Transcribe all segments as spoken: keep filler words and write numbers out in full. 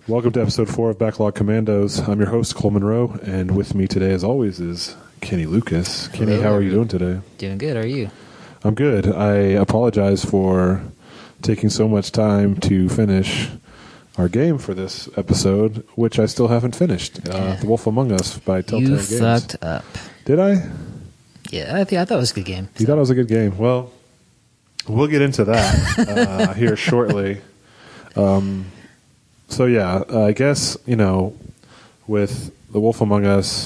Welcome to episode four of Backlog Commandos. I'm your host, Cole Monroe, and with me today, as always, is Kenny Lucas. Kenny, Hello. how are you doing today? Doing good. How are you? I'm good. I apologize for taking so much time to finish our game for this episode, which I still haven't finished. Uh, Yeah. The Wolf Among Us by Telltale You Games. fucked up. Did I? Yeah, I, th- I thought it was a good game. You thought it was a good game. Well, we'll get into that uh, here shortly. Um, so, yeah, uh, I guess, you know, with The Wolf Among Us,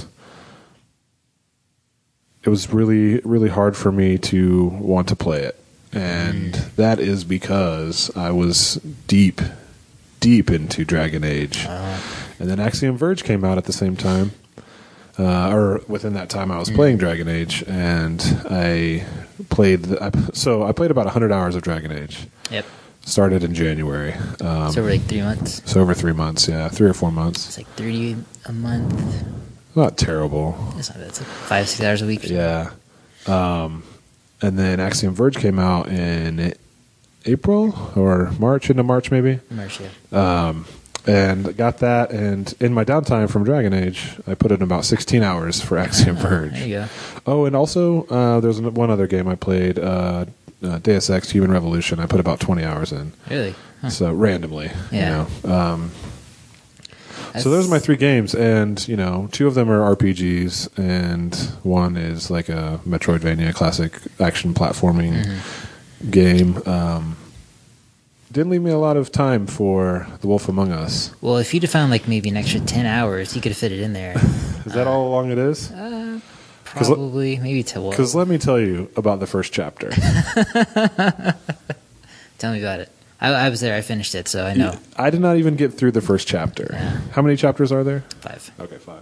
it was really, really hard for me to want to play it. And mm. that is because I was deep, deep into Dragon Age. Uh. And then Axiom Verge came out at the same time. Uh, or within that time, I was playing Dragon Age, and I played. The, I, so I played about one hundred hours of Dragon Age. Yep. Started in January. Um, so over like three months. So over three months, yeah, three or four months. It's like thirty a month. Not terrible. It's not bad. It's like five, six hours a week. Yeah. Um, and then Axiom Verge came out in April or March, into March maybe. March, yeah. Um, and got that, and in my downtime from Dragon Age, I put in about sixteen hours for Axiom Verge. There you go. Oh, and also, uh, there's one other game I played, uh, uh, Deus Ex Human Revolution. I put about twenty hours in. Really? Huh. So, randomly. Yeah. You know. Um, so those are my three games, and, you know, two of them are R P Gs, and one is like a Metroidvania classic action platforming mm-hmm. game. Um Didn't leave me a lot of time for The Wolf Among Us. Well, if you'd have found like maybe an extra ten hours, you could have fit it in there. Is that uh, how long it is? Uh, probably, le- maybe to what? Because let me tell you about the first chapter. Tell me about it. I, I was there. I finished it, so I know. I did not even get through the first chapter. Yeah. How many chapters are there? Five. Okay, five.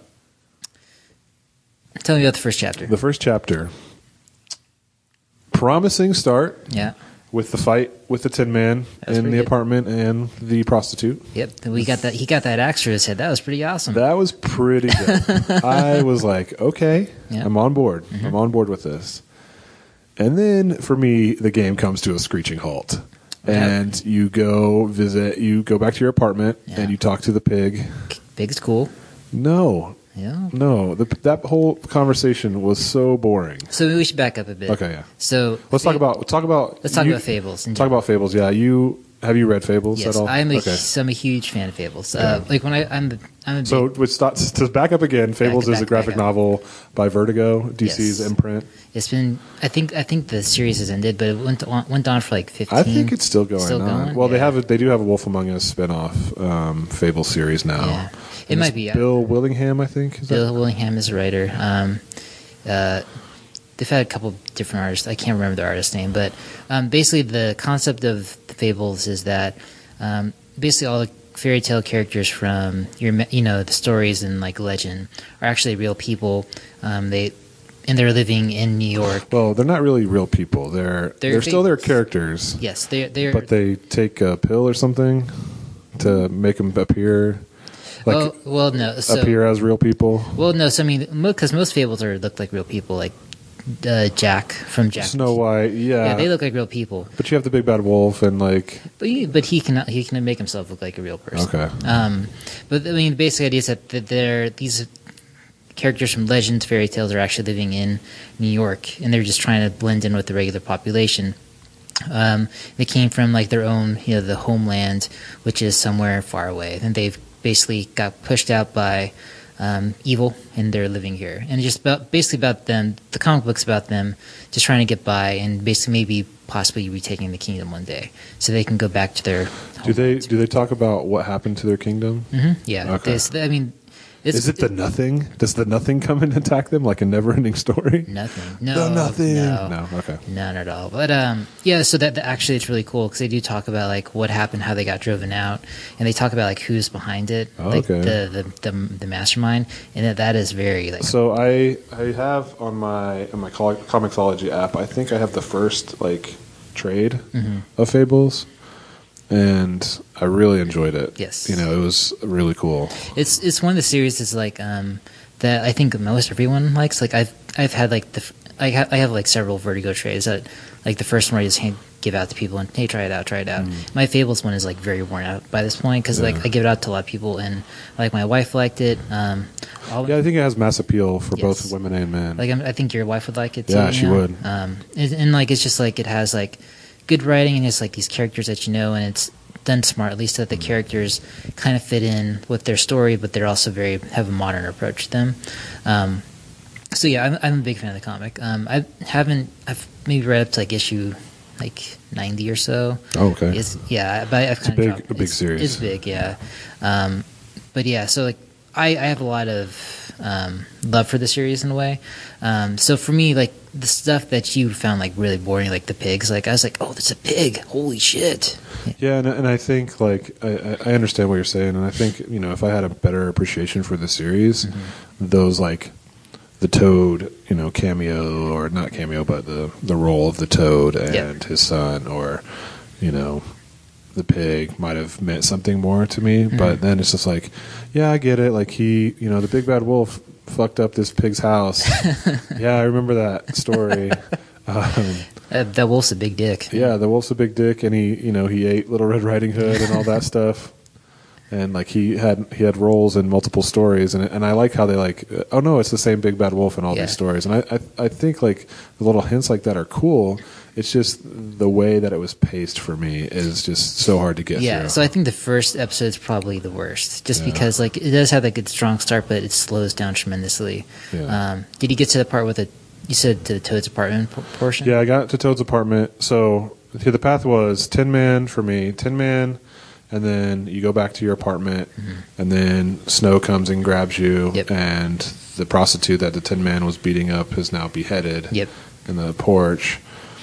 Tell me about the first chapter. The first chapter. Promising start. Yeah. With the fight with the Tin Man in the good. apartment and the prostitute. Yep, we got that. He got that axe to his head. That was pretty awesome. That was pretty good. I was like, okay, yep. I'm on board. Mm-hmm. I'm on board with this. And then for me, the game comes to a screeching halt. Yep. And you go visit. You go back to your apartment yep. and you talk to the pig. Pig's cool. No. Yeah. No, the, that whole conversation was so boring. So we should back up a bit. Okay, yeah. So let's Fab- talk about talk about. Let's talk you, about Fables. Talk about Fables. Yeah, you have you read Fables yes, at all? I'm a okay. so I'm a huge fan of Fables. Okay. Uh, like when I I'm I'm a big, so which starts, to back up again. Fables back, is back, a graphic novel by Vertigo, D C's yes. imprint. It's been I think I think the series has ended, but it went on, went on for like fifteen. I think it's still going still on. Going? Well, yeah. they have a, they do have a Wolf Among Us spinoff um, Fable series now. Yeah. It and might be Bill Willingham, I think. Is Bill that? Willingham is a writer. Um, uh, they've had a couple different artists. I can't remember the artist's name, but um, basically the concept of the Fables is that um, basically all the fairy tale characters from your, you know, the stories and like legend are actually real people. Um, they and they're living in New York. Well, they're not really real people. They're they're, they're still their characters. Yes, they they're. But they take a pill or something to make them appear. Like, well, well, no. So, appear as real people. Well, no. So I mean, because most fables are look like real people, like uh, Jack from Jack. Snow White, yeah. Yeah, they look like real people. But you have the big bad wolf and like. But he, but he can he can make himself look like a real person. Okay. Um, but I mean, the basic idea is that they're these characters from legends, fairy tales are actually living in New York, and they're just trying to blend in with the regular population. Um, they came from like their own, you know, the homeland, which is somewhere far away, and they've basically got pushed out by um, evil, and they're living here. And just about, basically about them, the comic book's about them just trying to get by and basically maybe possibly retaking the kingdom one day, so they can go back to their. Do they do they talk about what happened to their kingdom? Mm-hmm. Yeah. Okay. They, I mean. It's, Is it the Nothing? Does the Nothing come and attack them like a never-ending story? Nothing. No. The Nothing. No. No. Okay. None at all. But um, yeah. So that, that actually, it's really cool because they do talk about like what happened, how they got driven out, and they talk about like who's behind it, oh, like okay. the, the the the mastermind, and that that is very like. So I I have on my on my Comixology app. I think I have the first like trade mm-hmm. of Fables. And I really enjoyed it. Yes, you know, it was really cool. It's it's one of the series that's like um, that I think most everyone likes. Like I've I've had like the I have, I have like several Vertigo trades that like the first one where he just hand, give out to people and hey, try it out, try it out. Mm. My Fables one is like very worn out by this point because Yeah. like I give it out to a lot of people and like my wife liked it. Um, all, Yeah, I think it has mass appeal for Yes. both women and men. like I'm, I think your wife would like it too. Yeah, you she know? would. Um, and, and like it's just like it has like good writing and it's like these characters that you know and it's done smartly so that the characters kind of fit in with their story, but they're also very have a modern approach to them. Um, so yeah, I'm, I'm a big fan of the comic. Um, I haven't I've maybe read up to like issue like ninety or so. Oh, okay. It's, yeah, but I've It's a kind big- of dropped, a big it's, series. It's big, yeah. Um, but yeah, so like I, I have a lot of um, love for the series in a way. Um, so for me, like the stuff that you found like really boring, like the pigs, like I was like, oh, there's a pig! Holy shit! Yeah, and, and I think like I, I understand what you're saying, and I think you know if I had a better appreciation for the series, Mm-hmm. those like the Toad, you know, cameo or not cameo, but the the role of the Toad and Yep. his son, or you know, the pig might have meant something more to me. Mm-hmm. But then it's just like, yeah, I get it. Like he, you know, the big bad wolf fucked up this pig's house. Yeah, I remember that story. Um, Uh, that wolf's a big dick. yeah, the wolf's a big dick, and he, you know, he ate Little Red Riding Hood and all that stuff. And like he had he had roles in multiple stories, and and I like how they like, uh, oh no, it's the same big bad wolf in all Yeah. these stories. And I, I I think like the little hints like that are cool. It's just the way that it was paced for me is just so hard to get Yeah, through. so I think the first episode is probably the worst, just Yeah. because like it does have like a strong start, but it slows down tremendously. Yeah. Um, did you get to the part with the you said to the Toad's apartment p- portion? Yeah, I got to Toad's apartment. So here the path was Tin Man for me, Tin Man, and then you go back to your apartment, and then Snow comes and grabs you, Yep. and the prostitute that the Tin Man was beating up is now beheaded Yep. in the porch.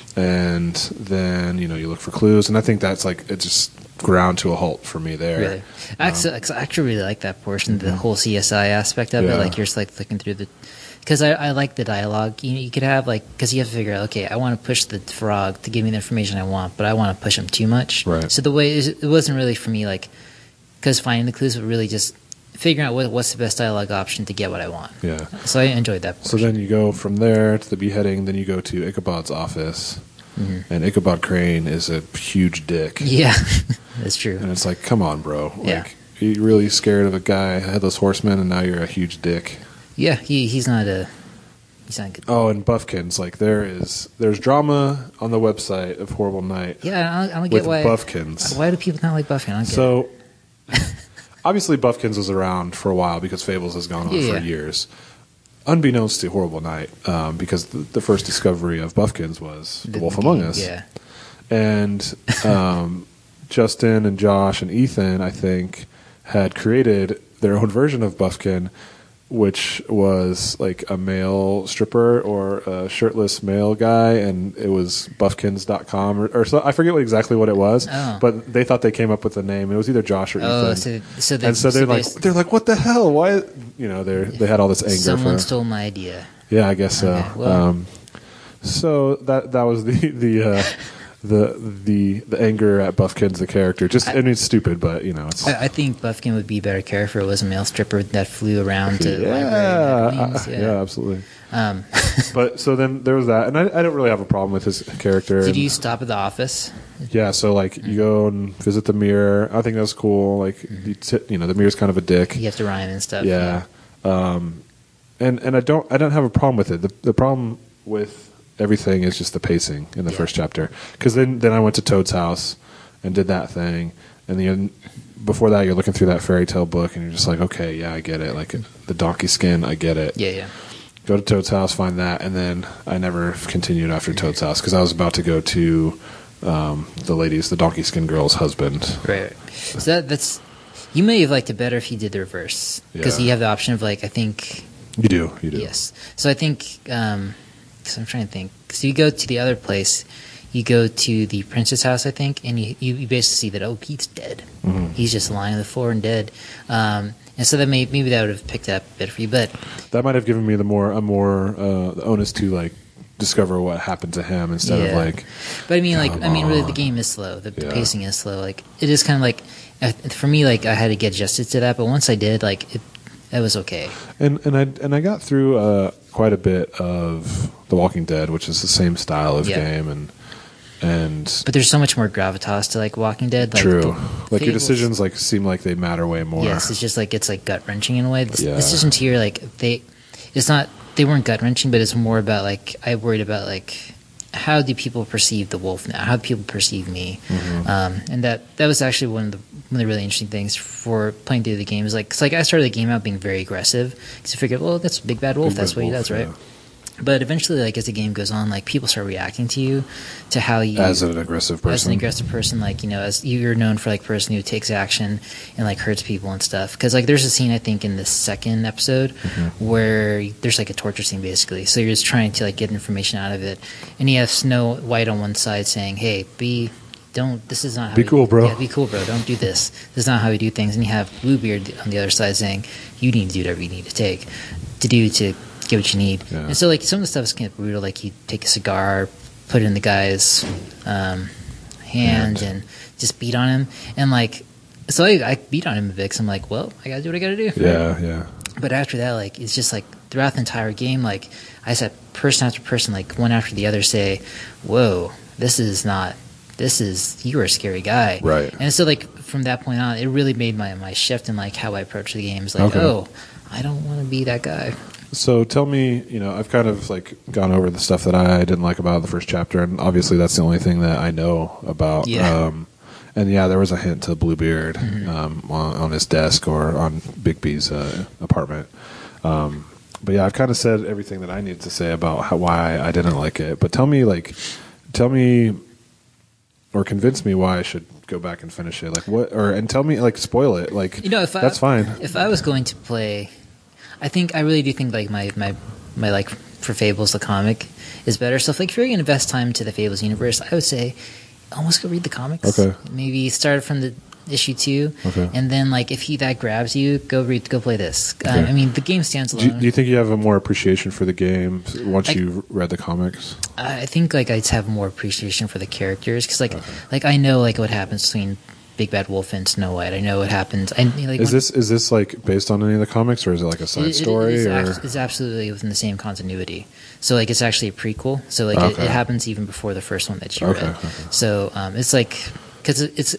And then you know you look for clues, and I think that's like it just ground to a halt for me there. Really, I actually, I actually really like that portion, the whole C S I aspect of Yeah. it. Like you're just like looking through the, because I, I like the dialogue you, you could have, like because you have to figure out, okay, I want to push the frog to give me the information I want, but I want to push him too much. Right. So the way it wasn't really for me, like because finding the clues, but really just figuring out what, what's the best dialogue option to get what I want. Yeah. So I enjoyed that So portion. then you go from there to the beheading. Then you go to Ichabod's office, Mm-hmm. and Ichabod Crane is a huge dick. Yeah, that's true. And it's like, come on, bro. Like, Yeah. you're really scared of a guy, a headless horseman, and now you're a huge dick. Yeah, he he's not a he's not good. Oh, and Buffkins. Like, there is, there's drama on the website of Horrible Night Yeah, I don't, I don't with get why. Buffkins. Why do people not like Buffy? I don't get it. So, obviously, Buffkins was around for a while because Fables has gone on Yeah, for yeah. years. Unbeknownst to Horrible Night, um, because the, the first discovery of Buffkins was The, Wolf Among game, Us. Yeah. And um, Justin and Josh and Ethan, I think, had created their own version of Buffkin, which was like a male stripper or a shirtless male guy, and it was buffkins dot com or, or so, I forget what exactly what it was, Oh. but they thought they came up with the name. It was either Josh or Oh, Ethan. so so, they, and so they're like, basi- they're like, what the hell? Why? You know, they they had all this anger. someone for, stole my idea. yeah, I guess so. Okay, well- um, so that that was the the uh, the the the anger at Buffkins the character. Just I, I- mean, it's stupid, but you know, it's I, I think Buffkin would be a better character if it was a male stripper that flew around to the yeah, library. and had wings, uh, yeah, absolutely. Um, But so then there was that, and I, I don't really have a problem with his character. did and- you stop at the office? Yeah, so like you go and visit the mirror. I think that's cool. Like you, t- you know, the mirror's kind of a dick. You have to rhyme and stuff. Yeah, um, and and I don't I don't have a problem with it. The the problem with everything is just the pacing in the Yeah. first chapter. Because then then I went to Toad's house and did that thing, and then before that you're looking through that fairy tale book and you're just like, okay, yeah, I get it. Like the donkey skin, I get it. Yeah, yeah. Go to Toad's house, find that, and then I never continued after Toad's house because I was about to go to um, the ladies, the donkey skin girl's husband. Right, right. So that, that's you may have liked it better if you did the reverse because Yeah. you have the option of like I think You do, you do. yes. So I think um, cause I'm trying to think. So you go to the other place, you go to the prince's house, I think, and you you basically see that oh Pete's dead. Mhm. He's just lying on the floor and dead. Um, and so that may maybe that would have picked up a bit for you, but That might have given me the more a more uh, the onus to like discover what happened to him instead of Yeah. like But I mean, like, Come I mean, really, the on. game is slow. The, the Yeah. pacing is slow. Like, it is kind of like, uh, for me, like, I had to get adjusted to that. But once I did, like, it, it was okay. and and I and I got through uh, quite a bit of The Walking Dead, which is the same style of Yeah. game, and and but there's so much more gravitas to like Walking Dead. Like, true, the like your Fables- decisions like seem like they matter way more. Yes, it's just like it's like gut wrenching in a way. The Yeah. decisions here, like they, it's not they weren't gut wrenching, but it's more about like I worried about like how do people perceive the wolf now? How do people perceive me? Mhm. Um, and that that was actually one of the one of the really interesting things for playing through the game. Is like, cause like I started the game out being very aggressive because I figured, well, that's Big Bad Wolf. Big that's Bad what he Wolf, does, right? yeah. But eventually, like as the game goes on, like people start reacting to you, to how you As an aggressive person, as an aggressive person, like you know, as you're known for like person who takes action and like hurts people and stuff. Because like there's a scene I think in the second episode Mm-hmm. where there's like a torture scene basically. So you're just trying to like get information out of it, and you have Snow White on one side saying, "Hey, be." Don't. This is not how Be we- cool, bro. Yeah, be cool, bro. Don't do this. This is not how we do things. And you have Bluebeard on the other side saying, "You need to do whatever you need to take to do to get what you need." Yeah. And so, like some of the stuff is kind of brutal. Like you take a cigar, put it in the guy's um, hand, Hand. and just beat on him. And like, so I, I beat on him a bit. 'Cause I'm like, well, I gotta do what I gotta do. yeah, yeah, But after that, like, it's just like throughout the entire game, like I said, person after person, like one after the other, say, "Whoa, this is not." This is you are a scary guy, Right. And so, like from that point on, it really made my, my shift in like how I approach the games. Like, Okay. oh, I don't want to be that guy. So tell me, you know, I've kind of like gone over the stuff that I didn't like about the first chapter, and obviously that's the only thing that I know about. Yeah. Um, and yeah, there was a hint to Bluebeard Mm-hmm. um, on, on his desk or on Bigby's uh, apartment. Um, but yeah, I've kind of said everything that I needed to say about how, why I didn't like it. But tell me, like, tell me or convince me why I should go back and finish it. Like what, or and tell me, like, spoil it. Like, You know, if I, that's fine. If I was going to play, I think I really do think like my my my like for Fables the comic is better. So if like if you're going to invest time into the Fables universe, I would say almost go read the comics. Okay. Maybe start from the issue two, Okay. and then like if he that grabs you, go read go play this. Um, Okay. I mean, the game stands Do alone. you, do you think you have a more appreciation for the game once I- you've read the comics? I think like I just have more appreciation for the characters because like like I know like what happens between Big Bad Wolf and Snow White. I know what happens. I like Is when- this is this like based on any of the comics, or is it like a side It- it- story? it's, or act- it's absolutely within the same continuity. So like it's actually a prequel. So like it, Okay. it happens even before the first one that you Okay, read. okay. So um, it's like because it, it's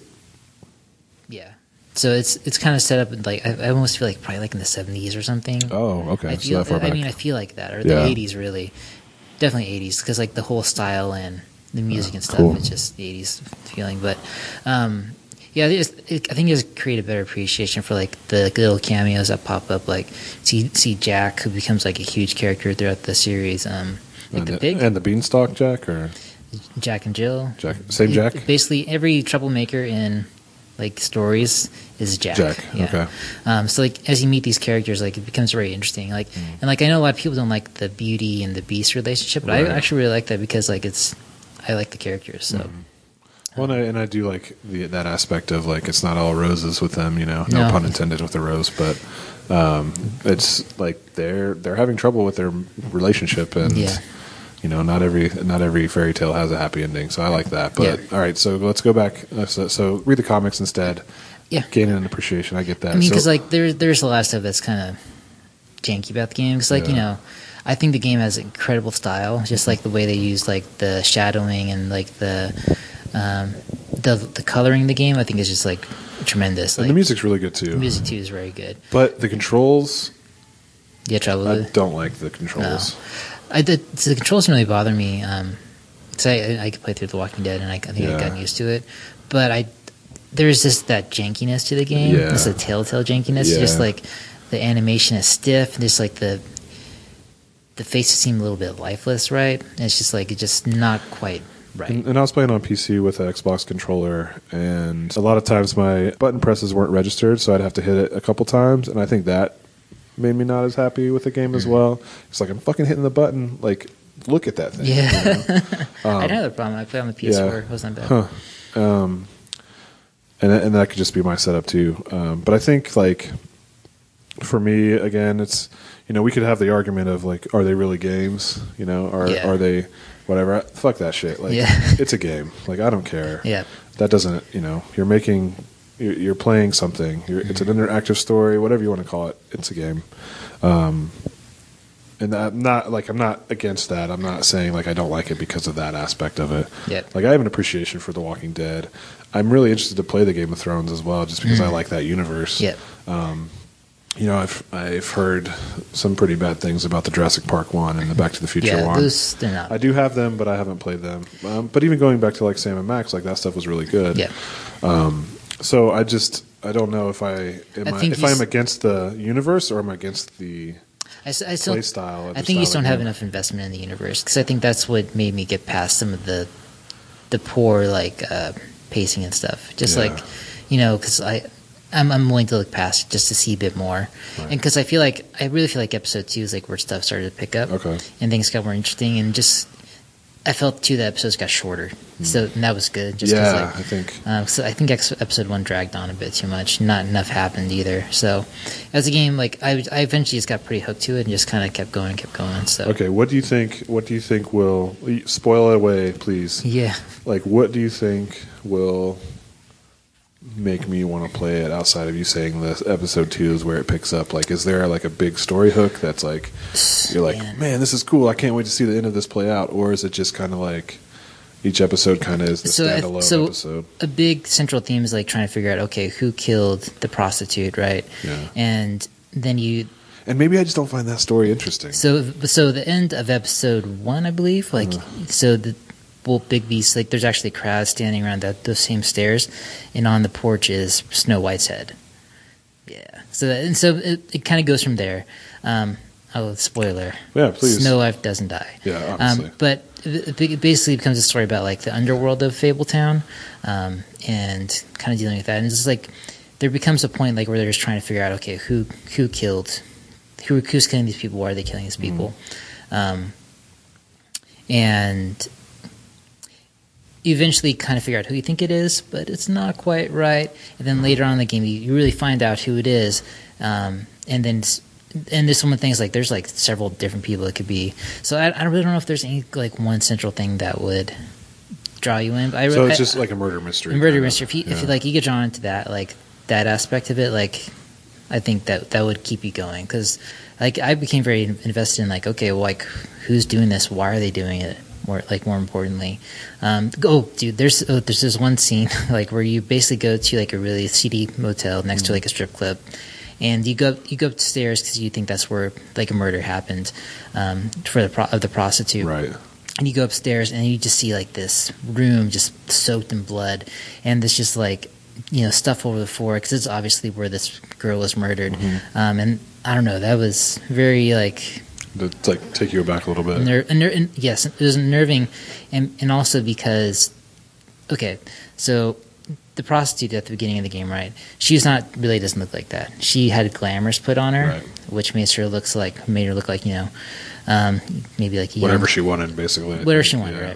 yeah. So it's it's kind of set up in, like I, I almost feel like probably like in the seventies or something. oh, okay, I so feel. that far I back. mean, I feel like that or the Yeah. eighties really, definitely eighties because like the whole style and the music and stuff. cool. It's just the eighties feeling, but. Um, yeah, it just, it, I think it just create a better appreciation for like the little cameos that pop up. Like see see Jack, who becomes like a huge character throughout the series. Um, like and the the, big and the Beanstalk Jack or Jack and Jill. Jack, same It- Jack. Basically, every troublemaker in like stories is Jack. Jack, Yeah. okay. Um, so like as you meet these characters, like it becomes very interesting. Like Mm. and like I know a lot of people don't like the Beauty and the Beast relationship, but Right. I actually really like that because like it's I like the characters. So. Well, and I, and I do like the, that aspect of like it's not all roses with them, you know. No, No. pun intended with the rose, but um, it's like they're they're having trouble with their relationship, and Yeah. you know, not every not every fairy tale has a happy ending. So I like that. But Yeah. all right, so let's go back. Uh, so, so read the comics instead. Yeah. Gaining an appreciation. I get that. I mean, So- because like there, there's a lot of stuff that's kind of janky about the game. Because like you Yeah. know, I think the game has incredible style. Just like the way they use like the shadowing and like the um, the the coloring in the game. I think is just like tremendous. and Like, the music's really good too. the music too is very good. But the controls, Yeah, trouble. I with it? don't like the controls. I did, the controls didn't really bother me. Um, 'cause I, I could play through The Walking Dead, and I, I think Yeah. I've gotten used to it. But I, there's just that jankiness to the game. Yeah. It's a telltale jankiness. Yeah. Just like the animation is stiff. Just like the the faces seem a little bit lifeless, right? And it's just like it's just not quite right. And, and I was playing on P C with an Xbox controller, and a lot of times my button presses weren't registered, so I'd have to hit it a couple times, and I think that made me not as happy with the game as well. It's like I'm fucking hitting the button, like look at that thing. you Yeah, know? I had a problem. I played on the P S four. It wasn't bad. Huh. Um, and that- and that could just be my setup too. Um, but I think like for me, again, it's you know we could have the argument of like, are they really games? You know, are Yeah. are they whatever? Fuck that shit. Like Yeah. it's a game. Like I don't care. Yeah. That doesn't you know you're making you're, you're playing something. You're, it's an interactive story, whatever you want to call it. It's a game. Um, and I'm not like I'm not against that. I'm not saying like I don't like it because of that aspect of it. Yep. Like I have an appreciation for The Walking Dead. I'm really interested to play the Game of Thrones as well, just because Mm. I like that universe. Yep. Um, you know, I've I've heard some pretty bad things about the Jurassic Park one and the Back to the Future Yeah, one. those they're not. I do have them, but I haven't played them. Um, but even going back to like Sam and Max, like that stuff was really good. Yeah. Um, so I just I don't know if I am I I, think if you I'm s- against the universe or am I against the I, s- I still, play style. of I the think you just style don't of have game. enough investment in the universe because I think that's what made me get past some of the the poor like uh, pacing and stuff. Just Yeah. like you know, because I I'm, I'm willing to look past it just to see a bit more, Right. and because I feel like I really feel like episode two is like where stuff started to pick up Okay. and things got more interesting and just I felt too the episodes got shorter, so and that was good. Just 'cause, Yeah, like, I think. Um, so I think ex- episode one dragged on a bit too much. Not enough happened either. So as a game, like I, I eventually just got pretty hooked to it and just kind of kept going, and kept going. So Okay, what do you think? What do you think will spoil it away, please? yeah, Like, what do you think will make me want to play it outside of you saying this episode two is where it picks up? Like, is there like a big story hook that's like you're like, Man. man, this is cool. I can't wait to see the end of this play out, or is it just kind of like each episode kind of is the So I- standalone so- episode? a big central theme is like trying to figure out okay who killed the prostitute, right? Yeah. And then you And maybe I just don't find that story interesting. So, so the end of episode one, I believe, like, Uh-huh. so the well, Big Beast, like, there's actually a crowd standing around that those same stairs, and on the porch is Snow White's head. Yeah. So, that, and so it, it kind of goes from there. Um, oh, spoiler. Yeah, please. Snow White doesn't die. Yeah, obviously. Um, but it it basically becomes a story about like the underworld of Fabletown, um, and kind of dealing with that. And it's just like there becomes a point like where they're just trying to figure out, okay, who who killed, who who's killing these people? Why are they killing these people? Um, and you eventually kind of figure out who you think it is, but it's not quite right. And then later on in the game, you, you really find out who it is, um, and then. s- And there's some of the things like there's like several different people it could be. So I, I really don't know if there's any like one central thing that would draw you in. But I, So it's I- just like a murder mystery. a murder kind of. mystery. If you, if Yeah. you like, you get drawn into that, like that aspect of it, like I think that that would keep you going because, like, I became very invested in like, okay, well, like who's doing this? Why are they doing it? More like more importantly, um, oh, dude, there's oh, there's this one scene like where you basically go to like a really seedy motel next to like a strip club. And you go you go upstairs because you think that's where like a murder happened um, for the pro- of the prostitute. Right. And you go upstairs and you just see like this room just soaked in blood, and there's just like you know stuff over the floor because it's obviously where this girl was murdered. Mm-hmm. Um, and I don't know, that was very like To like take you aback a little bit. ner- ner- and yes, it was unnerving, and and also because okay, so. The prostitute at the beginning of the game, right? She's not really doesn't look like that. She had glamours put on her, Right. which made her looks like made her look like you know, um, maybe like a young- Whatever she wanted, basically. I whatever think. she wanted, Yeah. right?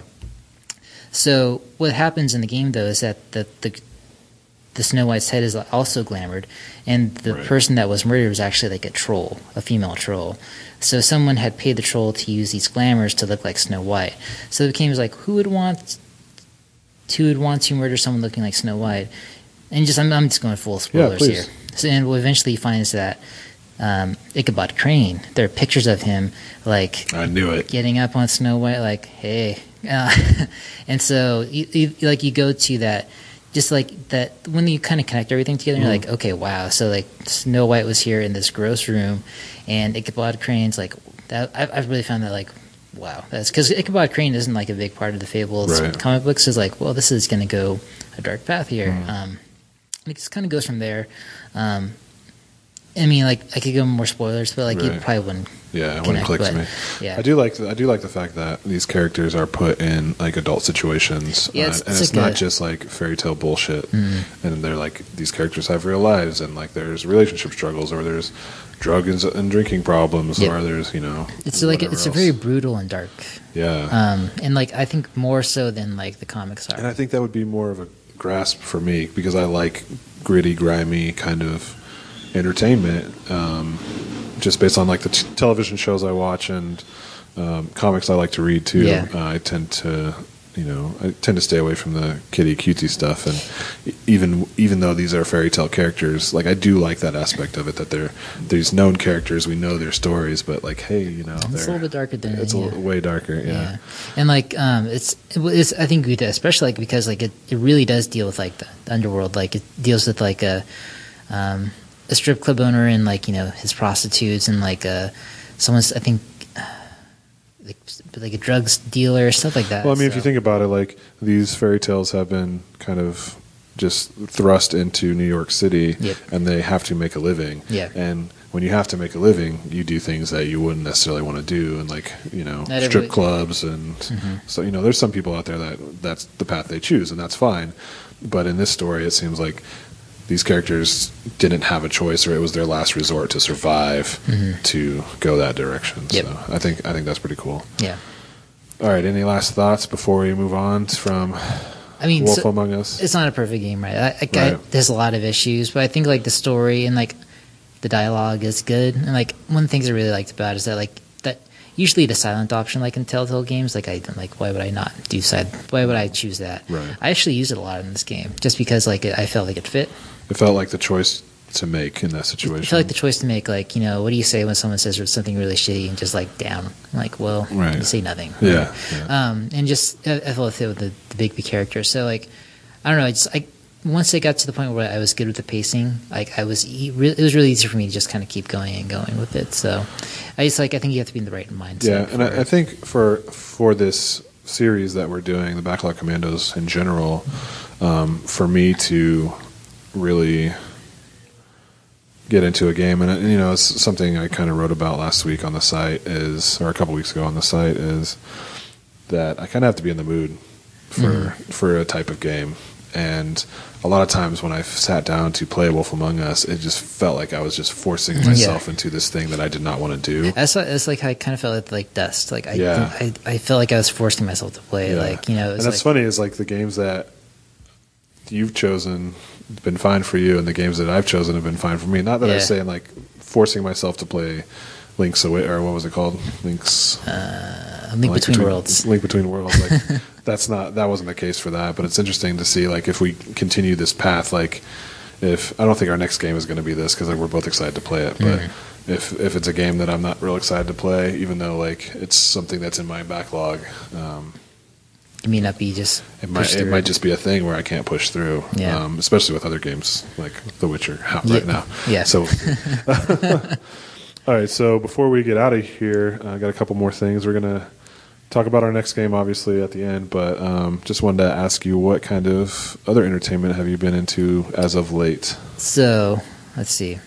So what happens in the game though is that the the, the Snow White's head is also glamored, and the Right. person that was murdered was actually like a troll, a female troll. So someone had paid the troll to use these glamours to look like Snow White. So it became like who would want who would want to murder someone looking like Snow White? And just I'm, I'm just going full spoilers please. here. So and what eventually finds that um, Ichabod Crane. There are pictures of him like I knew it. getting up on Snow White, like, hey. Uh, and so, you, you, like, you go to that, just like that, when you kind of connect everything together, you're like, okay, wow. So, like, Snow White was here in this gross room, and Ichabod Crane's like, that, I, I've really found that, like, wow. That's because Ichabod Crane isn't, like, a big part of the Fables Right. comic books. So it's like, well, this is going to go a dark path here. Mm. Um, it just kind of goes from there. Um, I mean, like, I could go more spoilers, but, like, you Right. probably wouldn't. Yeah, when it connect, clicks but, me. Yeah. I do like the, I do like the fact that these characters are put in like adult situations, Yeah, uh, it's- and it's it's like not a- just like fairy tale bullshit. Mm-hmm. And they're like these characters have real lives, and like there's relationship struggles, or there's drug and, and drinking problems, Yep. or there's you know It's like whatever it's a else. very brutal and dark, yeah. um, and like I think more so than like the comics are. And I think that would be more of a grasp for me because I like gritty, grimy kind of entertainment, um, just based on like the t- television shows I watch and um, comics I like to read too. Yeah. Uh, I tend to you know, I tend to stay away from the kitty cutesy stuff, and even even though these are fairy tale characters, like I do like that aspect of it, that they're these known characters, we know their stories, but like, hey, you know, It's a little bit darker than it's yeah. a little, way darker, yeah. yeah. And like, um, it's it's I think good, especially like because like it, it really does deal with like the underworld, like it deals with like a um, a strip club owner and like you know his prostitutes and like uh someone's I think. Like, like a drugs dealer, stuff like that. Well, I mean, so. if you think about it, like these fairy tales have been kind of just thrust into New York City, Yep. and they have to make a living. Yeah. And when you have to make a living, you do things that you wouldn't necessarily want to do, and like you know, Not strip everybody- clubs, and Mm-hmm. so you know, there's some people out there that that's the path they choose, and that's fine. But in this story, it seems like these characters didn't have a choice, or it was their last resort to survive Mhm. to go that direction. Yep. So I think I think that's pretty cool. Yeah. All right. Any last thoughts before we move on from I mean, Wolf so- Among Us? It's not a perfect game, right? I, I, I, Right. there's a lot of issues, but I think like the story and like the dialogue is good. And like one of the things I really liked about it is that like that usually the silent option, like in Telltale games, like I like why would I not do side? Why would I choose that? Right. I actually use it a lot in this game just because like it, I felt like it fit. It felt like the choice to make in that situation. I felt like the choice to make. Like you know, what do you say when someone says something really shitty and just like down? I'm like, well, Right. you say nothing. Yeah. yeah. Um, and just I, I felt it fit with the, the Bigby character. So like, I don't know. It's like once it got to the point where I was good with the pacing, like I was, e- re- it was really easy for me to just kind of keep going and going with it. So I just like I think you have to be in the right mindset. yeah, and for I, I it. think for for this series that we're doing, the Backlog Commandos in general, um, for me to really get into a game, and, and you know, it's something I kind of wrote about last week on the site is, or a couple weeks ago on the site is that I kind of have to be in the mood for Mm-hmm. for a type of game, and a lot of times when I sat down to play Wolf Among Us, it just felt like I was just forcing myself into this thing that I did not want to do. That's what, that's like how I kind of felt like, like Dust. Like I, Yeah. I, I felt like I was forcing myself to play. Yeah. Like you know, it and was that's like, funny is like the games that you've chosen been fine for you, and the games that I've chosen have been fine for me. Not that Yeah. I'm saying like forcing myself to play Link's Away, or what was it called? Link's uh, Link Between Worlds. Link Between Worlds. Like that's not that wasn't the case for that. But it's interesting to see like if we continue this path, like if I don't think our next game is going to be this because like, we're both excited to play it, but. Mm-hmm. If if it's a game that I'm not real excited to play, even though like it's something that's in my backlog, um, It may not be just it might pushed it through. might just be a thing where I can't push through. Yeah. Um, especially with other games like The Witcher out Yeah. right now. Yeah. So, all right. So before we get out of here, I got a couple more things. We're gonna talk about our next game, obviously, at the end. But um, just wanted to ask you, what kind of other entertainment have you been into as of late? So let's see.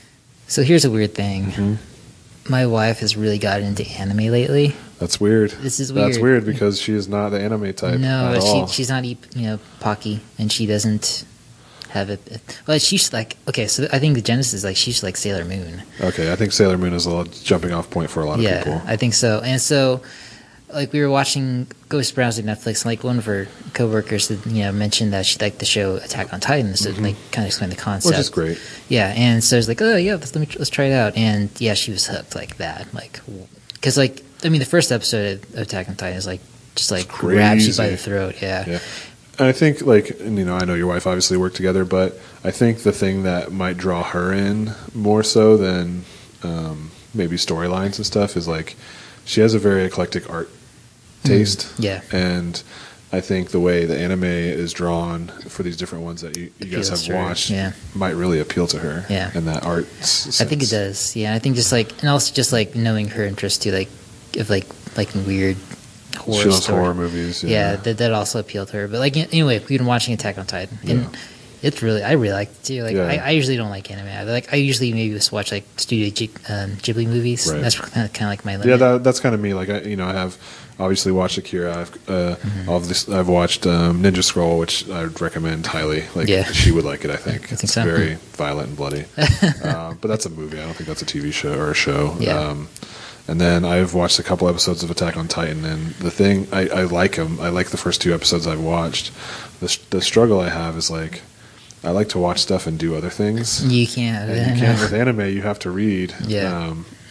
So here's a weird thing. Mm-hmm. My wife has really gotten into anime lately. That's weird. This is That's weird. weird because she is not the anime type. No, at she all. she's not e- you know Pocky, and she doesn't have it. Well, she's like okay. So I think the genesis is like she's like Sailor Moon. Okay, I think Sailor Moon is a little jumping off point for a lot of yeah, people. I think so. And so, like we were watching Ghost browsing Netflix, and like one of her coworkers, had, you know, mentioned that she liked the show Attack on Titan, so like kind of explain the concept, Which is great. Yeah, and so I was like, oh yeah, let's, let me let's try it out, and yeah, she was hooked like that, like because like I mean the first episode of Attack on Titan is like just like grabs you by crazy. the throat, yeah. Yeah. And I think, like, and, you know, I know your wife obviously work together, but I think the thing that might draw her in more so than um, maybe storylines and stuff is, like, she has a very eclectic art taste. Mm, yeah. And I think the way the anime is drawn for these different ones that you, you guys Appeals have to her, watched yeah. might really appeal to her. Yeah. And that art s- I think it sense. does. Yeah, I think just like and also just like knowing her interest too, like of like liking weird horror She loves story. horror movies. Yeah, that that also appealed to her. But like anyway, we've been watching Attack on Titan, and Yeah. it's really I really liked it too. Like Yeah. I, I usually don't like anime. I like I usually maybe just watch like Studio Ghib- um, Ghibli movies. Right. That's kind of kind of like my limit. Yeah, that, that's kind of me. Like, I, you know, I have obviously watched Akira. I've uh, Mm-hmm. all of this, I've watched um, Ninja Scroll, which I would recommend highly. Like, Yeah. she would like it. I think, I think it's so. very violent and bloody. uh, but that's a movie. I don't think that's a T V show or a show. Yeah. Um, and then I've watched a couple episodes of Attack on Titan, and the thing I, I like them. I like the first two episodes I've watched. The, the struggle I have is like I like to watch stuff and do other things. you can't. And you can with anime, you have to read. Yeah. Um,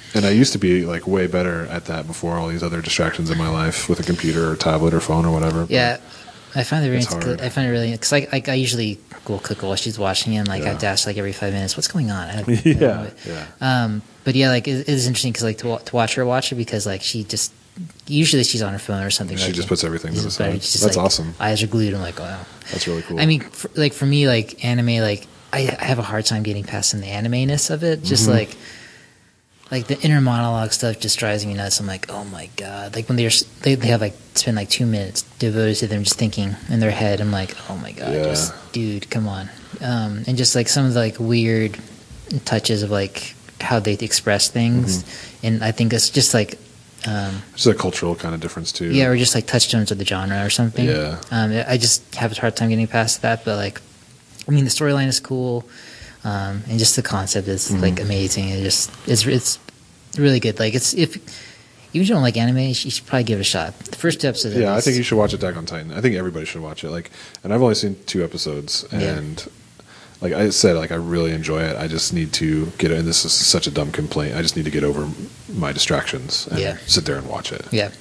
And I used to be like way better at that before all these other distractions in my life with a computer or tablet or phone or whatever. Yeah, I find it really. It's hard. I find it really because like, like I usually will cook while she's watching it. And, like Yeah. I have to ask like every five minutes, what's going on? I have, Yeah, yeah. Um, but yeah, like it, it is interesting because like to, wa- to watch her watch it because like she just usually she's on her phone or something. She like, just puts everything to the just- but side. it's just, That's like, awesome. Eyes are glued. I'm like, wow. That's really cool. I mean, for, like for me, like anime, like I, I have a hard time getting past some of the anime-ness of it. Just Mhm. like, like the inner monologue stuff just drives me nuts. I'm like, oh my god! Like when they're they, they have like spend like two minutes devoted to them just thinking in their head. I'm like, oh my god, Yeah. just dude, come on. Um, and just like some of the like weird touches of like how they express things, Mm-hmm. and I think it's just like. Um, It's a cultural kind of difference too. yeah, or just like touchstones of the genre or something. Yeah. Um, I just have a hard time getting past that, but like, I mean, the storyline is cool, um, and just the concept is Mhm. like amazing. It just it's it's really good. Like it's if even if you don't like anime, you should probably give it a shot. The first two episodes. at Yeah, I least. think you should watch Attack on Titan. I think everybody should watch it. Like, and I've only seen two episodes, Yeah. and like I said, like I really enjoy it. I just need to get. And this is such a dumb complaint. I just need to get over my distractions and Yeah. sit there and watch it. Yeah.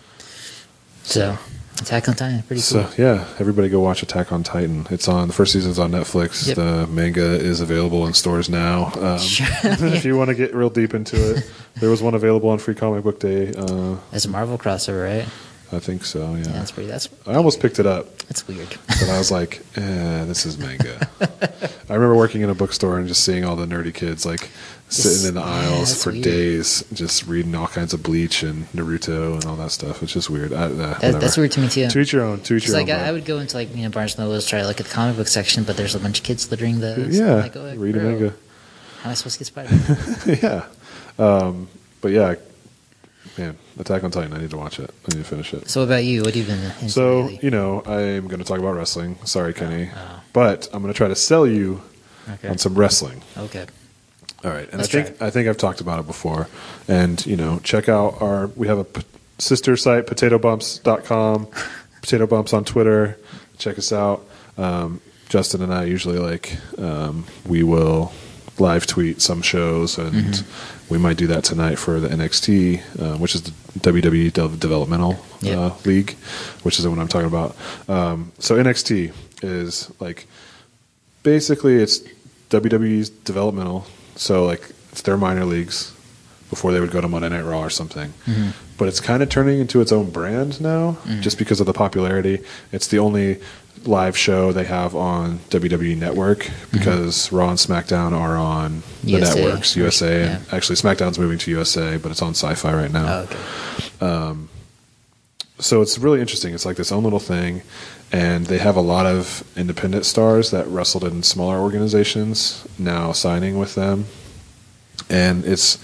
So, Attack on Titan, pretty So cool. yeah, everybody go watch Attack on Titan. It's on the first season's on Netflix. Yep. The manga is available in stores now. Um, Sure. if you want to get real deep into it, there was one available on Free Comic Book Day. Uh, It's a Marvel crossover, right? I think so. Yeah, Yeah, that's pretty. That's I almost picked it up. that's weird. But I was like, eh, this is manga. I remember working in a bookstore and just seeing all the nerdy kids like sitting in the yeah, aisles that's for weird. days, just reading all kinds of Bleach and Naruto and all that stuff. It's just weird. I, uh, That, whatever. that's weird to me too. To each your own. To each It's your like own. I, I would go into like you know Barnes and Nobles try to look at the comic book section, but there's a bunch of kids littering the. yeah, like, oh, read a bro, manga. How am I supposed to get Spider-Man? yeah. Um, but yeah, man, Attack on Titan. I need to watch it. I need to finish it. So, what about you? What have you been into So, lately? you know, I'm going to talk about wrestling. Sorry, Kenny. Oh. But I'm going to try to sell you Okay. on some wrestling. Okay. All right, and Let's I think I think I've talked about it before. And you know, check out our we have a p- sister site, potato bumps dot com, Potato Bumps on Twitter. Check us out. Um, Justin and I usually like um, we will live tweet some shows, and Mm-hmm. we might do that tonight for the N X T, uh, which is the W W E Dev- Developmental Yeah. uh, League, which is the one I'm talking about. Um, so N X T is like basically it's W W E's developmental. So like it's their minor leagues before they would go to Monday Night Raw or something. Mm-hmm. But it's kind of turning into its own brand now, just because of the popularity. It's the only live show they have on W W E Network because Raw and SmackDown are on the U S A. networks, U S A, and Yeah. actually SmackDown's moving to U S A, but it's on Sci-Fi right now. Oh, okay. So it's really interesting. It's like this own little thing, and they have a lot of independent stars that wrestled in smaller organizations now signing with them, and it's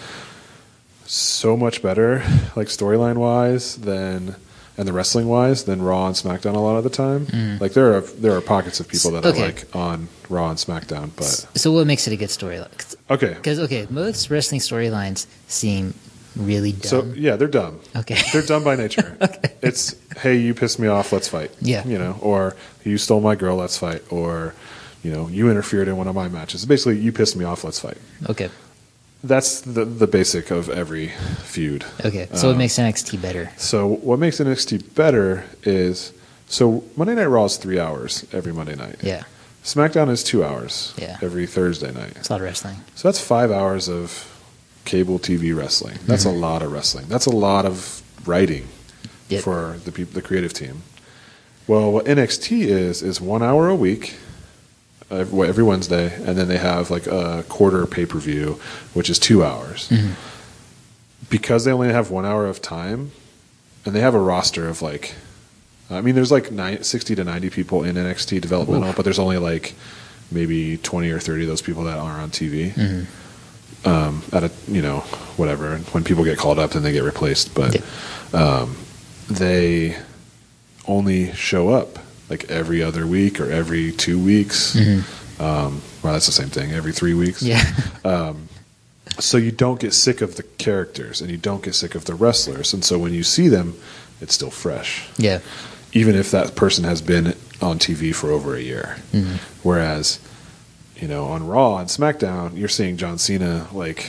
so much better, like storyline wise, than and the wrestling wise than Raw and SmackDown a lot of the time. Mm. Like there are there are pockets of people that Okay. are like on Raw and SmackDown, but So, what makes it a good storyline? okay. Because okay, most wrestling storylines seem really dumb. So yeah, they're dumb. Okay. They're dumb by nature. Okay. It's hey, you pissed me off, let's fight. Yeah. You know, or you stole my girl, let's fight. Or, you know, you interfered in one of my matches. Basically, you pissed me off, let's fight. Okay. That's the the basic of every feud. Okay. So, Um, what makes N X T better? So what makes N X T better is so Monday Night Raw is three hours every Monday night. Yeah. SmackDown is two hours Yeah. every Thursday night. It's a lot of wrestling. So that's five hours of cable T V wrestling. That's Mhm. a lot of wrestling. That's a lot of writing Yep. for the people, the creative team. Well, what N X T is is one hour a week, every, every Wednesday, and then they have like a quarter pay per view, which is two hours. Mhm. Because they only have one hour of time, and they have a roster of like, I mean, there's like nine, sixty to ninety people in N X T developmental, Oof. but there's only like maybe twenty or thirty of those people that are on T V. Mhm. Um, at a you know whatever. And when people get called up, then they get replaced. But um, they only show up like every other week or every two weeks. Mhm. Um, well, that's the same thing. Every three weeks. Yeah. So you don't get sick of the characters and you don't get sick of the wrestlers. And so when you see them, it's still fresh, Yeah. even if that person has been on T V for over a year. Mhm. Whereas, you know, on Raw and SmackDown, you're seeing John Cena like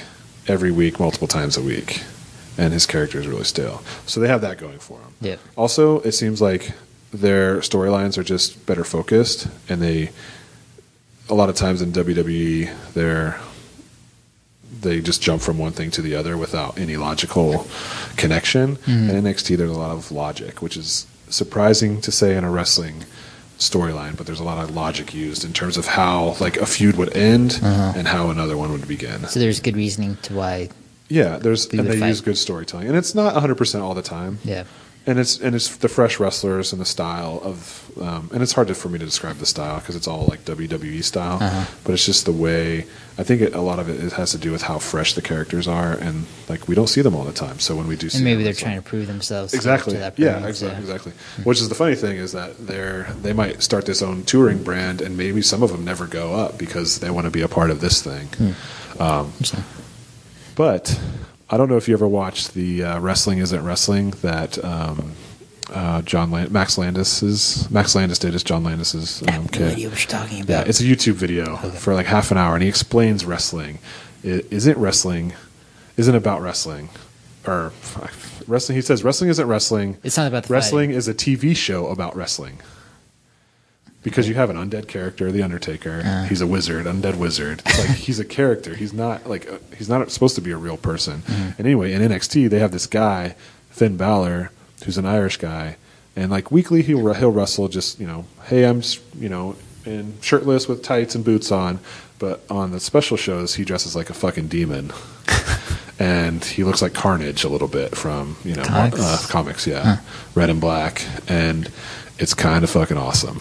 every week, multiple times a week, and his character is really stale. So they have that going for them. Yeah. Also, it seems like their storylines are just better focused, and they a lot of times in W W E they're they just jump from one thing to the other without any logical connection. Mm-hmm. And in N X T there's a lot of logic, which is surprising to say in a wrestling storyline, but there's a lot of logic used in terms of how like a feud would end uh-huh. and how another one would begin. So there's good reasoning to why. Yeah, there's and they fight. use good storytelling, and it's not one hundred percent all the time. Yeah. And it's and it's the fresh wrestlers and the style of, um, and it's hard to, for me to describe the style because it's all like W W E style, uh-huh. but it's just the way. I think it, a lot of it, it has to do with how fresh the characters are, and like we don't see them all the time. So when we do, see and maybe them, they're trying like, to prove themselves. Exactly. To that yeah. point, Exactly. so. Exactly. Mm-hmm. Which is the funny thing is that they're they might start this own touring brand, and maybe some of them never go up because they want to be a part of this thing. Hmm. Um, but I don't know if you ever watched the uh, Wrestling Isn't Wrestling that. Um, Uh, John Land- Max Landis's Max Landis did as John Landis's um, kid. No idea what you're talking about. Yeah, it's a YouTube video okay. for like half an hour, and he explains wrestling. It isn't wrestling, isn't about wrestling, or wrestling. He says wrestling isn't wrestling. It's not about the wrestling. fighting. Is a T V show about wrestling. Because you have an undead character, the Undertaker. Uh. He's a wizard, undead wizard. It's like he's a character. He's not like a, he's not supposed to be a real person. Mm-hmm. And anyway, in N X T, they have this guy, Finn Balor, who's an Irish guy, and like weekly he'll he'll wrestle just you know, hey I'm you know in shirtless with tights and boots on, but on the special shows he dresses like a fucking demon, and he looks like Carnage a little bit from you know comics, uh, comics yeah, huh. Red and Black, and it's kind of fucking awesome.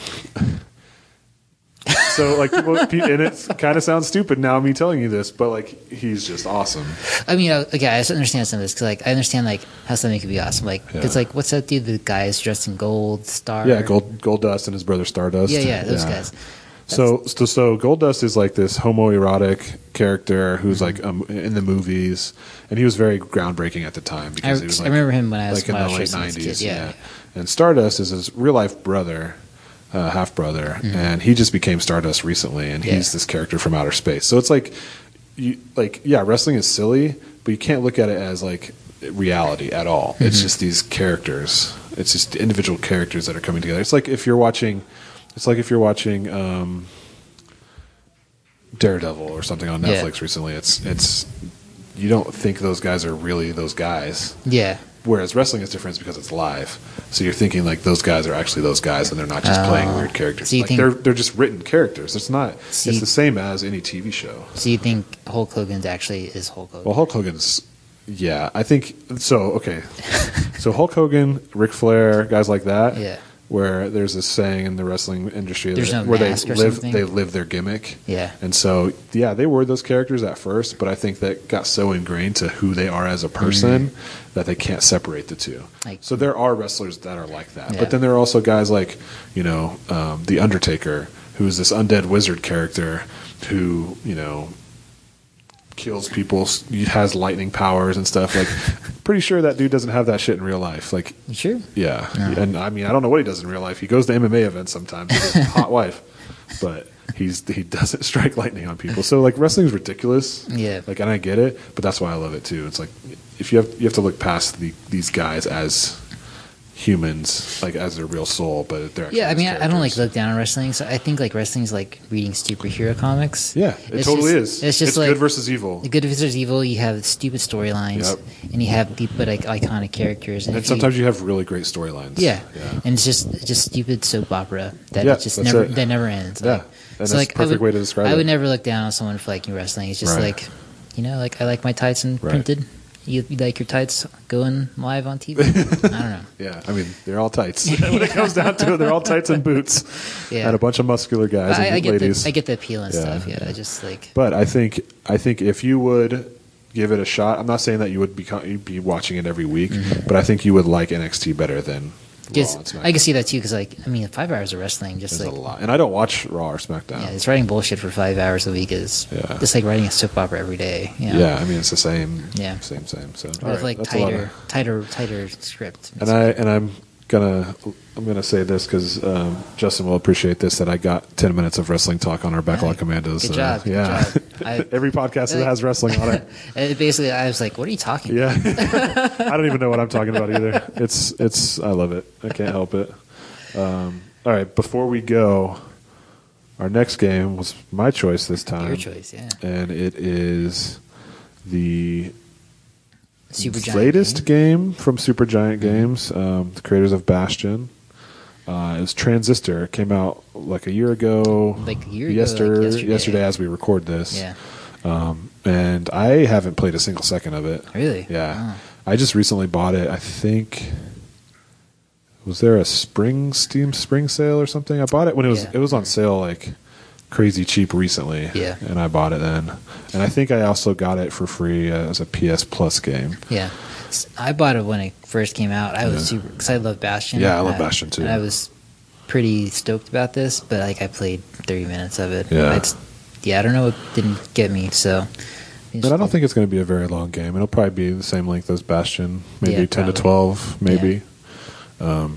So like, people, and it kind of sounds stupid now me telling you this, but like he's just awesome. I mean, okay, I understand some of this because like I understand like how something could be awesome. Like because Yeah. like what's that dude? The guy is dressed in gold, Star. Yeah, Gold Goldust and his brother Stardust. Yeah, yeah, those guys. So, so, so Goldust is like this homoerotic character who's like um, in the movies, and he was very groundbreaking at the time because I, he was I like, remember him when I was like in when I the was late a kid, nineties. Yeah, Yeah. yeah. And Stardust is his real life brother, uh, half brother, mm-hmm. and he just became Stardust recently, and Yeah. he's this character from outer space. So it's like, you like yeah, wrestling is silly, but you can't look at it as like reality at all. Mm-hmm. It's just these characters. It's just individual characters that are coming together. It's like if you're watching, it's like if you're watching. Um, Daredevil or something on Netflix Yeah. recently. It's it's you don't think those guys are really those guys. Yeah. Whereas wrestling is different because it's live, so you're thinking like those guys are actually those guys, and they're not just Oh. playing weird characters. So you like think- they're they're just written characters. It's not. So it's you- the same as any T V show. So you think Hulk Hogan's actually is Hulk Hogan? Well, Hulk Hogan's. Yeah, I think so. Okay, so Hulk Hogan, Ric Flair, guys like that. Yeah. Where there's this saying in the wrestling industry There's that, no where they mask or live something? they live their gimmick. Yeah. And so yeah, they were those characters at first, but I think that got so ingrained to who they are as a person mm-hmm. that they can't separate the two. Like, so there are wrestlers that are like that, Yeah. but then there are also guys like you know um, the Undertaker, who's this undead wizard character who you know kills people, he has lightning powers and stuff. Like, pretty sure that dude doesn't have that shit in real life. Like, you sure? yeah. No. And I mean, I don't know what he does in real life. He goes to M M A events sometimes with his hot wife, but he's he doesn't strike lightning on people. So like, wrestling's ridiculous. Yeah. Like, and I get it, but that's why I love it too. It's like if you have you have to look past the, these guys as humans, like as their real soul, but they're actually Yeah, I mean, just I don't like characters. look down on wrestling. So I think like wrestling's like reading superhero comics. Yeah, it It's totally just- is. It's just it's like good versus evil. The good versus evil. You have stupid storylines, Yep. and you have people like iconic characters, and, And if sometimes you have really great storylines. yeah. yeah. and it's just it's just stupid soap opera that Yeah, just that's never it. that never ends. Yeah, Like, and that's so, like, the perfect I would, way to describe I it. would never look down on someone for liking wrestling. It's just Right. like, you know, like I like my tights and Right. printed. You, you like your tights going live on T V? I don't know. Yeah, I mean, they're all tights. When it comes down to it, they're all tights and boots. Yeah. And a bunch of muscular guys I, and I get ladies. the I get the appeal and Yeah, stuff. Yeah, yeah. I just like But I think I think if you would give it a shot, I'm not saying that you would be you'd be watching it every week, Mm-hmm. but I think you would like N X T better than Just, Raw and SmackDown. I can see that too because, like, I mean, five hours of wrestling, just There's like, a lot, and I don't watch Raw or SmackDown. yeah, it's writing bullshit for five hours a week is Yeah. just like writing a soap opera every day. You know? Yeah, I mean it's the same. Yeah. same, same. So all With right, like that's a lot tighter, of- tighter, tighter script. and I and I'm gonna I'm gonna say this because um, Justin will appreciate this, that I got ten minutes of wrestling talk on our Backlog Yeah. Commandos. Good uh, job. Good yeah, job. I- every podcast that has wrestling on it. And basically, I was like, "What are you talking about?" Yeah, I don't even know what I'm talking about either. It's it's I love it. I can't help it. Um, all right, before we go, our next game was my choice this time. Your choice, yeah. And it is the Super Giant latest game. game from Super Giant Games, um, the creators of Bastion. Uh, it was Transistor. It came out like a year ago. Like a year ago, yester- like yesterday. yesterday as we record this. Yeah. Um, and I haven't played a single second of it. Really? Yeah. Oh. I just recently bought it. I think was there a spring Steam spring sale or something? I bought it when it was Yeah. it was on sale like crazy cheap recently. Yeah. And I bought it then. And I think I also got it for free uh, as a P S Plus game. Yeah. S- I bought it when it first came out. I was Yeah. super because I love Bastion. Yeah, I love Uh, Bastion, too. And I was pretty stoked about this, but like I played thirty minutes of it. Yeah. It's, yeah, I don't know. It didn't get me. So. But I don't think it's going to be a very long game. It'll probably be the same length as Bastion, maybe Yeah, ten to probably. twelve, maybe. Um,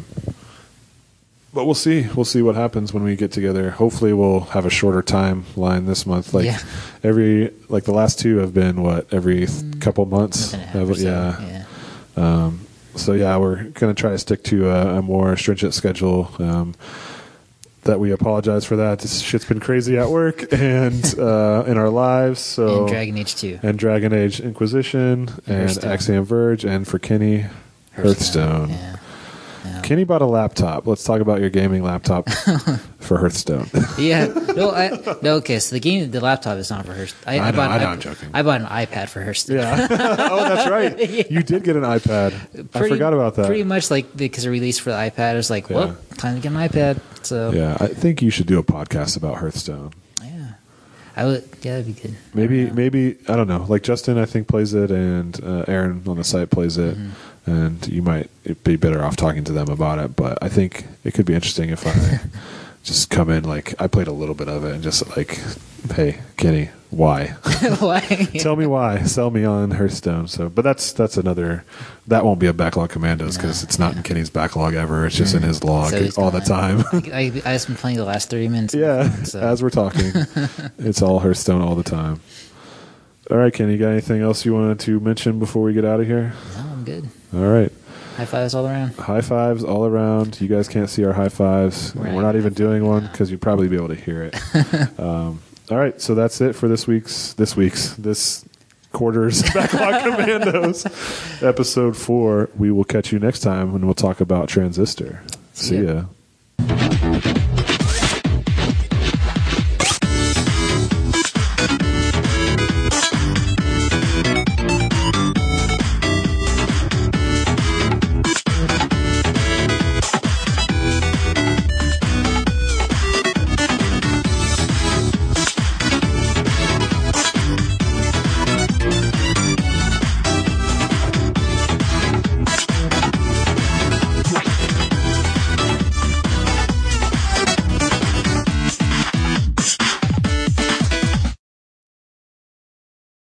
but we'll see. We'll see what happens when we get together. Hopefully, we'll have a shorter timeline this month. Like Yeah. every, like the last two have been what every th- couple months. Month and a half Have- or so, yeah. yeah. Um, so yeah, we're going to try to stick to a, a more stringent schedule. Um, that we apologize for that. This shit's been crazy at work and uh, in our lives. So And Dragon Age two. and Dragon Age Inquisition and Hearthstone. Axiom Verge, and for Kenny, Hearthstone. Yeah. Yeah. Kenny bought a laptop. Let's talk about your gaming laptop for Hearthstone. Yeah. No, I, no, okay, so the game, the laptop is not for Hearthstone. I, I know, bought, I know, I'm joking. I bought an iPad for Hearthstone. yeah. Oh, that's right. You did get an iPad. I Pretty- forgot about that. Pretty much like because it released for the iPad, I was like, Yeah. well, time to get an iPad. So Yeah, I think you should do a podcast about Hearthstone. yeah. I would. Yeah, that'd be good. Maybe, maybe I don't know. Like Justin, I think plays it, and uh, Aaron on the site plays it, Mm-hmm. and you might be better off talking to them about it. But I think it could be interesting if I just come in. Like I played a little bit of it, and just like, hey, Kenny, why? Why? Tell me why. Sell me on Hearthstone. So, but that's that's another. That won't be a backlog commandos because No, it's not in Kenny's backlog ever. It's just in his log So he's all the gone. time. I, I just been playing the last thirty minutes. Yeah, So. as we're talking, it's all Hearthstone all the time. All right, Kenny, you got anything else you wanted to mention before we get out of here? No, I'm good. All right, High fives all around. high fives all around. You guys can't see our high fives. We're We're not not even doing one because you'd probably be able to hear it. um, all right, so that's it for this week's this week's this quarter's Backlog Commandos episode four. We will catch you next time when we'll talk about Transistor. See See ya. ya.